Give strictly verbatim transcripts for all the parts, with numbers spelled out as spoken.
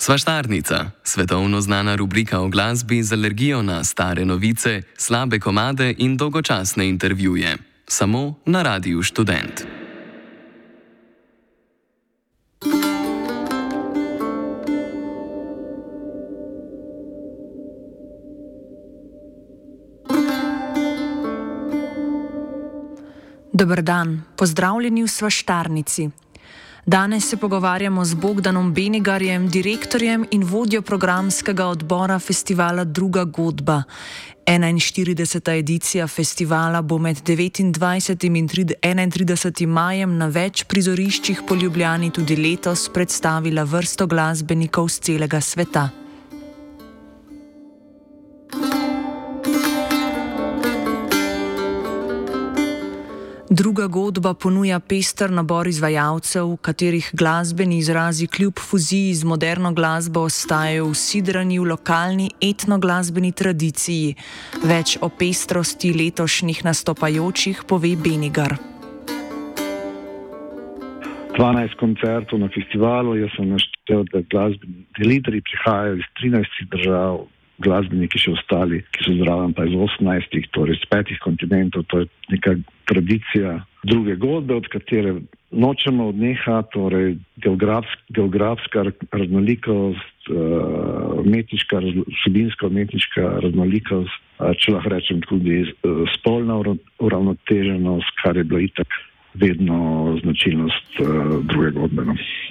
Svaštarnica, svetovno znana rubrika o glasbi z alergijo na stare novice, slabe komade in dolgočasne intervjuje. Samo na Radiu Študent. Dober dan, pozdravljeni v Svaštarnici. Danes se pogovarjamo z Bogdanom Benigarjem, direktorjem in vodjo programskega odbora festivala Druga godba. enainštirideseta edicija festivala bo med devetindvajsetim in enaintridesetim majem na več prizoriščih po Ljubljani tudi letos predstavila vrsto glasbenikov z celega sveta. Druga godba ponuja pester nabor izvajalcev, katerih glasbeni izrazi kljub fuziji z moderno glasbo ostajajo usidrani v lokalni etnoglasbeni tradiciji. Več o pestrosti letošnjih nastopajočih pove Benigar. dvanajst koncertov na festivalu, jaz sem naštel, da glasbeni lideri prihajajo iz trinajstih držav, glasbeniki še ostali, ki so zraven pa iz osemnajstih, torej iz petih kontinentov. To je neka tradicija druge godbe, od katere nočemo odnehati, torej geografsk, geografska raznolikost, umetniška, vsebinska umetniška raznolikost, če lahko rečem tudi spolna uravnoteženost, kar je bilo itak vedno značilnost druge godbe.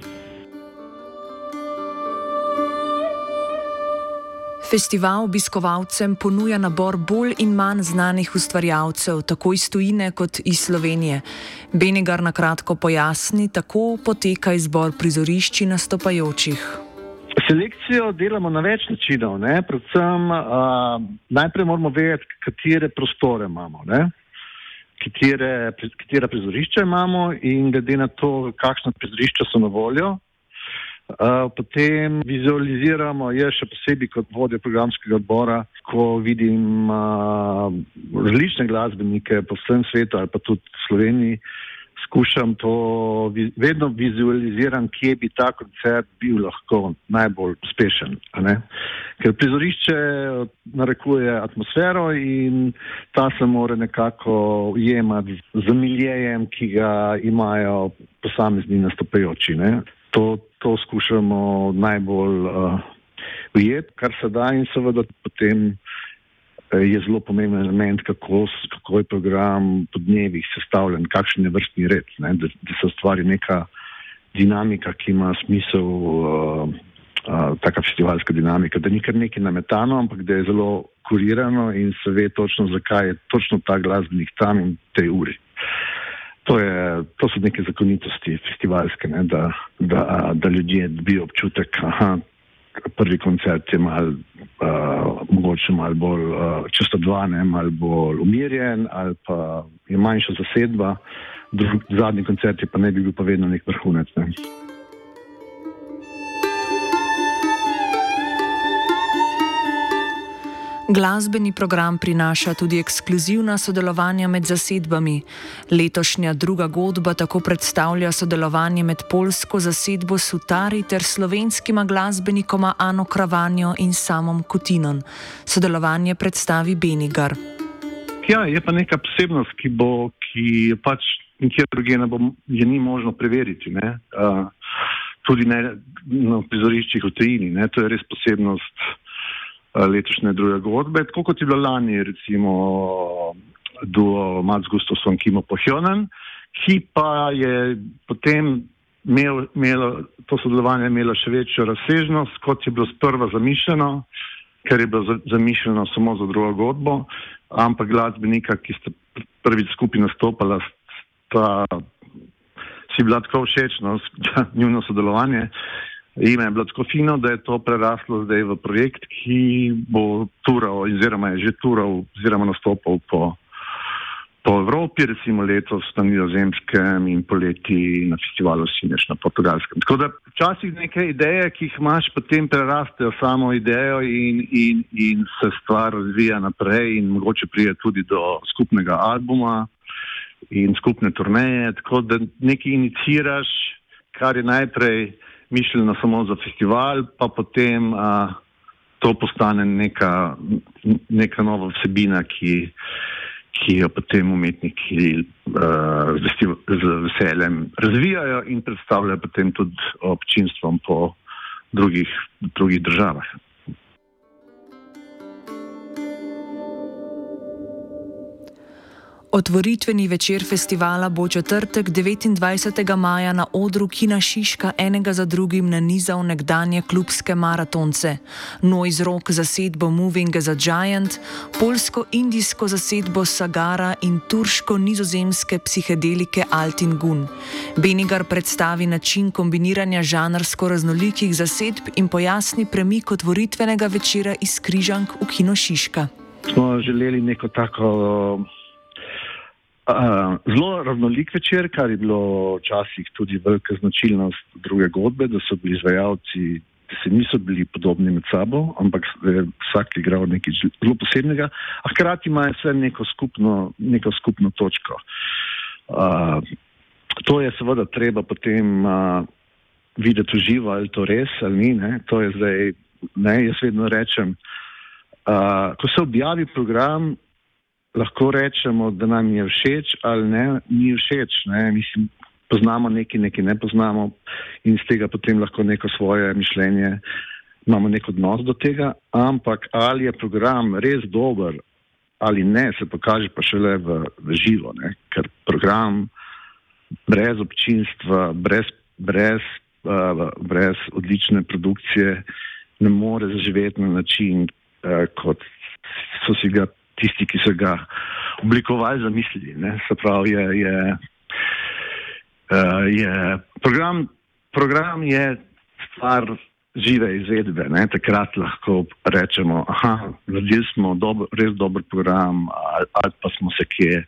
Festival obiskovalcem ponuja nabor bolj in manj znanih ustvarjalcev, tako iz tujine kot iz Slovenije. Benigar na kratko pojasni, tako poteka izbor prizorišči nastopajočih. Selekcijo delamo na več načinov, ne? Predvsem uh, najprej moramo vedeti, katere prostore imamo, ne? Katere, katera prizorišča imamo in glede na to, kakšna prizorišča so na voljo. Uh, potem vizualiziramo, je še posebej kot vodja programskega odbora, ko vidim uh, različne glasbenike po vsem svetu ali pa tudi v Sloveniji, skušam to, vedno vizualiziram, kje bi ta koncert bil lahko najbolj uspešen. A ne? Ker prizorišče narekuje atmosfero in ta se mora nekako ujemati z miljejem, ki ga imajo posamezni nastopajoči. Ne? To To skušamo najbolj uh, ujeti, kar se da, in seveda potem uh, je zelo pomemben element, kako, kako je program po dnevih sestavljen, kakšen je vrstni red, ne? Da, da se ustvari neka dinamika, ki ima smisel, uh, uh, taka festivalska dinamika, da ni kar nekaj nametano, ampak da je zelo kurirano in se ve točno, zakaj je točno ta glasbenik tam in tej uri. To, je, to so neke zakonitosti festivalske, ne, da, da, da ljudje dobijo občutek, aha, prvi koncert je mal, uh, mogoče malo bolj uh, čustodvanen, malo bolj umirjen, ali pa je manjša zasedba, drug, zadnji koncert je pa ne bi bil pa vedno nek vrhunec. Ne. Glasbeni program prinaša tudi ekskluzivna sodelovanja med zasedbami. Letošnja Druga godba tako predstavlja sodelovanje med poljsko zasedbo Sutari ter slovenskima glasbenikoma Ano Kravanjo in Samom Kutinom. Sodelovanje predstavi Benigar. Ja, je pa neka posebnost, ki bo, ki pač nikjer drugje ne bo, je ni možno preveriti, ne? Uh, tudi ne na prizoriščih v tujini, ne? To je res posebnost letošnje Druge godbe, tako kot je bilo lani recimo duo Mats Gustafsson Kimo Pohjonen, ki pa je potem imel, imelo, to sodelovanje imelo še večjo razsežnost, kot je bilo sprva zamišljeno, ker je bilo zamišljeno samo za Drugo godbo, ampak glasbenika, ki sta prvič skupaj nastopala, sta si bila tako všečno njuno sodelovanje. Ime je bilo tako fino, da je to preraslo zdaj v projekt, ki bo tural, oziroma je že tural, oziroma nastopal po, po Evropi, recimo letos na Nizozemskem in poleti na festivalu Sineš na Portugalskem. Tako da včasih neke ideje, ki jih imaš, potem prerastejo samo idejo in, in, in se stvar razvija naprej in mogoče prije tudi do skupnega albuma in skupne turneje, tako da nekaj iniciraš, kar je najprej mišljeno samo za festival, pa potem uh, to postane neka, neka nova vsebina, ki, ki jo potem umetniki uh, z veseljem razvijajo in predstavljajo potem tudi občinstvom po drugih, drugih državah. Otvoritveni večer festivala bo četrtek devetindvajsetega maja na odru Kina Šiška enega za drugim nanizal nekdanje klubske maratonce. Noise rock zasedbo Moving as a Giant, polsko-indijsko zasedbo Sagara in turško-nizozemske psihedelike Altin Gun. Benigar predstavi način kombiniranja žanrsko raznolikih zasedb in pojasni premik otvoritvenega večera iz Križank v Kino Šiška. Smo želeli neko tako Uh, zelo raznolik večer, kar je bilo včasih tudi velika značilnost druge godbe, da so bili izvajalci, da se niso bili podobni med sabo, ampak je vsak igral nekaj zelo posebnega, a hkrati imajo vse neko skupno, neko skupno točko. Uh, to je seveda treba potem uh, videti v živo, ali to res ali ni, ne? To je zdaj, ne, jaz vedno rečem, uh, ko se objavi program, lahko rečemo, da nam je všeč ali ne, ni všeč. Ne? Mislim, poznamo nekaj, nekaj ne poznamo in z tega potem lahko neko svoje mišljenje, imamo nek odnos do tega, ampak ali je program res dober ali ne, se pokaže pa šele v, v živo, ne? Ker program brez občinstva, brez, brez, uh, brez odlične produkcije ne more zaživeti na način, uh, kot so si ga tisti, ki so ga oblikovali, zamislili. Ne? Se pravi, je, je, uh, je program, program je stvar žive izvedbe. Ne? Takrat lahko rečemo, aha, naredili smo dober, res dober program, ali, ali pa smo se kje.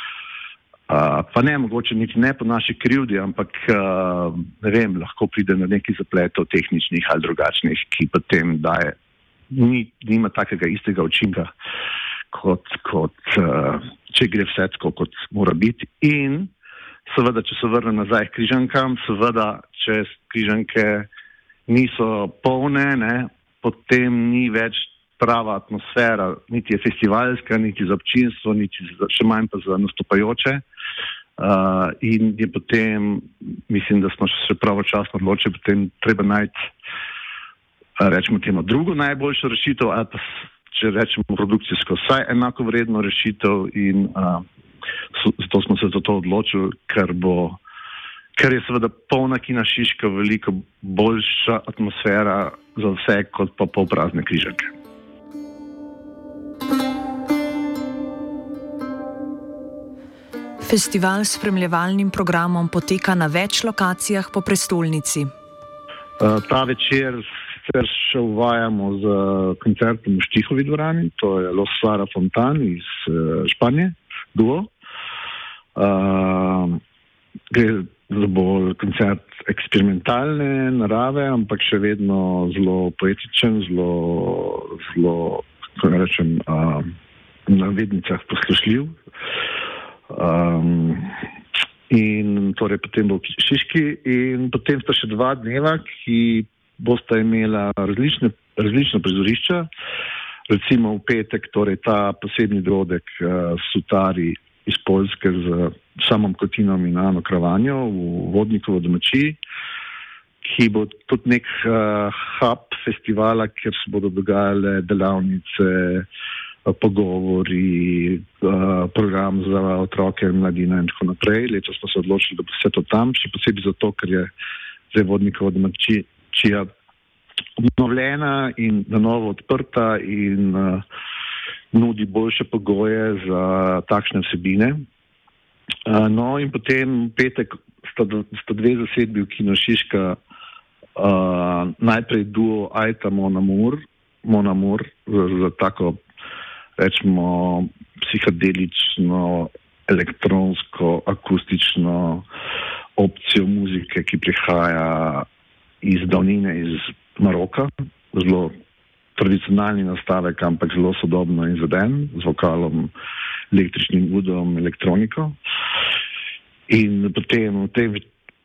Uh, pa ne, mogoče niti ne po naši krivdi, ampak uh, ne vem, lahko pride na neki zapletov tehničnih ali drugačnih, ki potem daje, ni, nima takega istega učinka, kot, kot uh, če gre vse tako, kot mora biti. In seveda, če se vrnem nazaj k Križankam, seveda, če Križanke niso polne, ne, potem ni več prava atmosfera, niti je festivalska, niti za občinstvo, niti za, še manj pa za nastopajoče. Uh, in je potem, mislim, da smo še pravočasno odločili, potem treba najti, uh, rečemo temu, drugo najboljšo rešitev, ali pa če rečemo produkcijsko, vsaj enako vredno rešitev in uh, so, zato smo se za to odločili, ker bo, ker je seveda polna Kina Šiška veliko boljša atmosfera za vse, kot pa polprazne Križanke. Festival s spremljevalnim programom poteka na več lokacijah po prestolnici. Uh, ta večer sicer še uvajamo z koncertom v Štihovi dvorani, to je Los Sara Fontan iz uh, Španije, duo. Uh, gre za bolj koncert eksperimentalne narave, ampak še vedno zelo poetičen, zelo, zelo, kako rečem, uh, na vednicah poslušljiv. Um, in torej potem bo v Šiški in potem sta še dva dneva, ki bosta imela različne, različne prizorišča. Recimo v petek, torej ta posebni dogodek uh, Sutari iz Poljske z Samom Kotinom in Ano Kravanjo v Vodnikovo domačiji, ki bo tudi nek uh, hub festivala, kjer se bodo dogajale delavnice, uh, pogovori, uh, program za otroke, mladina in tako naprej. Letos smo se odločili, da bo vse to tam, še posebej zato, ker je zdaj Vodnikova domačija čija obnovljena in na novo odprta in uh, nudi boljše pogoje za takšne vsebine. Uh, no in potem v petek sta, sta dve zasedbi v Kino Šiška, uh, najprej duo Ajta Mon Amour, Mon Amour za, za tako, rečemo, psihadelično, elektronsko, akustično opcijo muzike, ki prihaja iz davnine, iz Maroka, zelo tradicionalni nastavek, ampak zelo sodobno izveden, z vokalom, električnim udom, elektroniko. In potem v tej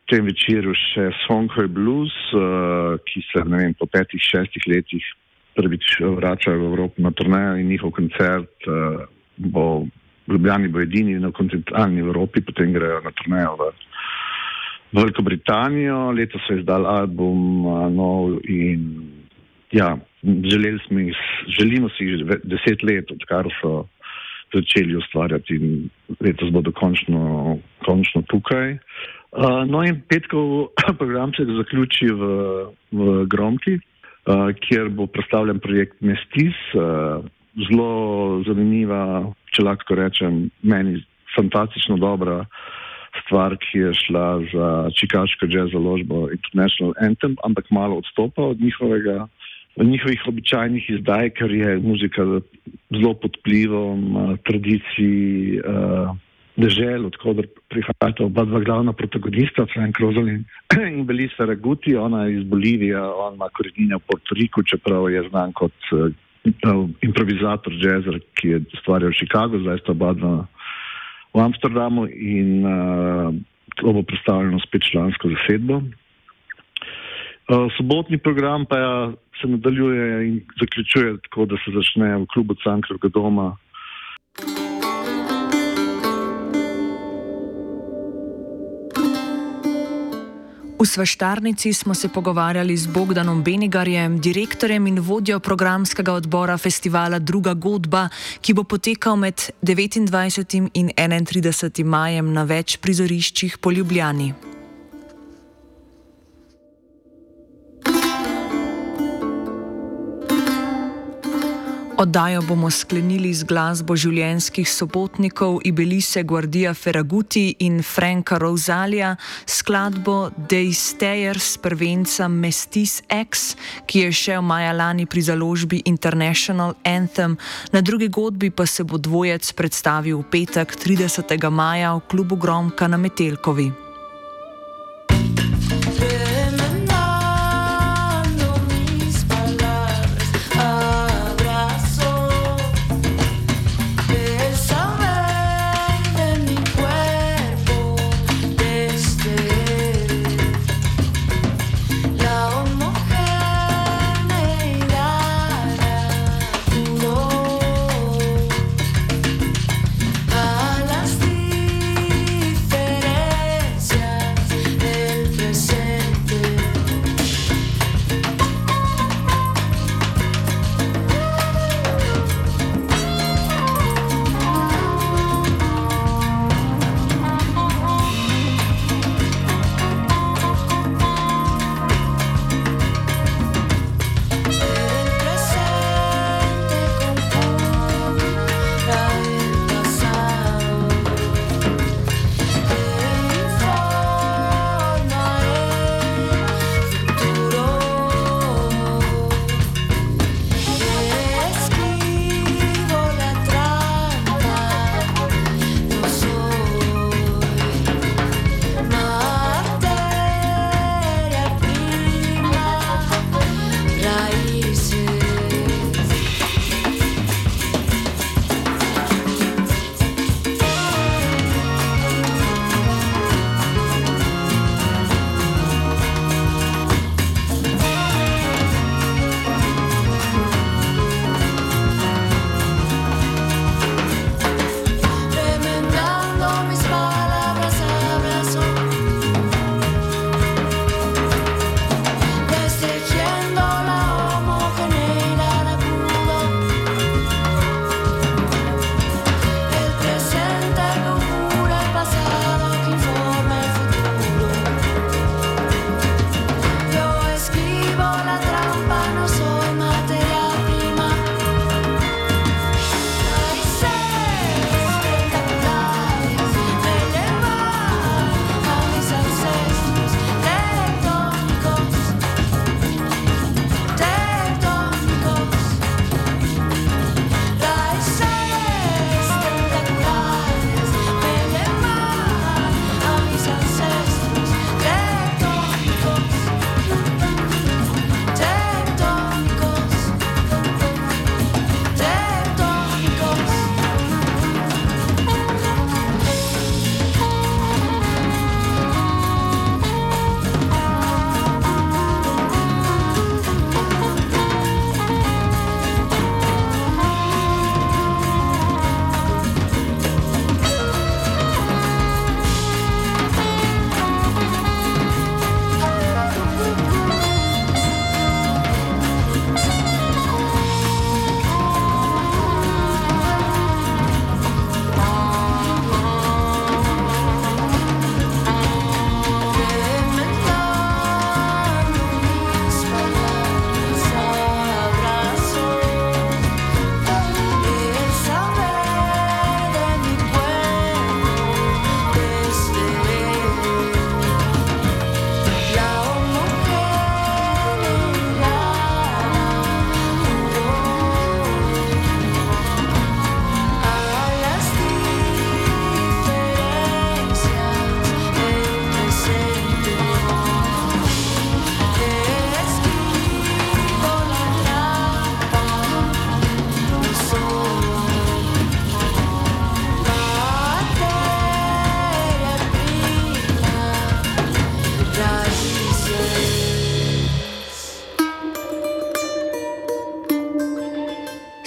tem večeru še Songhoj Blues, uh, ki se ne vem, po petih, šestih letih prvič vračajo v Evropo na turnejo in njihov koncert uh, bo v Ljubljani bo edini na kontinentalni Evropi, potem grejo na turnejo v Veliko Britanijo. Letos so izdali album uh, nov in ja, želeli smo jih, želimo si jih deset let, odkar so začeli ustvarjati in letos bodo končno, končno tukaj. Uh, no in petkov program se zaključi v, v Gromki, uh, kjer bo predstavljen projekt Mestis, uh, zelo zanimiva, če lahko rečem, meni fantastično dobra stvar, ki je šla za čikaško jazz založbo International Anthem, ampak malo odstopa od njihovega v njihovih običajnih izdaj, ker je muzika zelo pod vplivom uh, tradicij uh, dežel, odkudar prihajata oba dva glavna protagonista, Frank Rosalin in Belis Feraguti. Ona je iz Bolivije, on ima korenine v Puerto Riku, čeprav je znan kot uh, improvizator jazzer, ki je ustvarjal v Chicagu, zdaj sta oba dva v Amsterdamu in uh, to bo predstavljeno spet člansko zasedbo. Uh, sobotni program pa ja, se nadaljuje in zaključuje tako, da se začne v klubu Cankarjevega doma. V Svaštarnici smo se pogovarjali z Bogdanom Benigarjem, direktorjem in vodjo programskega odbora festivala Druga godba, ki bo potekal med devetindvajsetim in enaintridesetim majem na več prizoriščih po Ljubljani. Oddajo bomo sklenili z glasbo življenjskih sopotnikov Ibelise Guardia Feraguti in Franka Rosalija, skladbo Dei Steyers prvenca Mestis X, ki je šel maja lani pri založbi International Anthem. Na drugi godbi pa se bo dvojec predstavil v petek tridesetega maja v klubu Gromka na Metelkovi. A las diferencias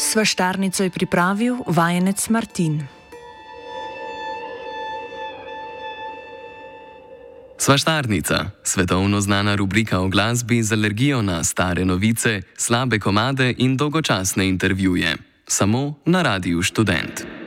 Svaštarnico je pripravil vajenec Martin. Svaštarnica, svetovno znana rubrika o glasbi z alergijo na stare novice, slabe komade in dolgočasne intervjuje. Samo na Radiu Študent.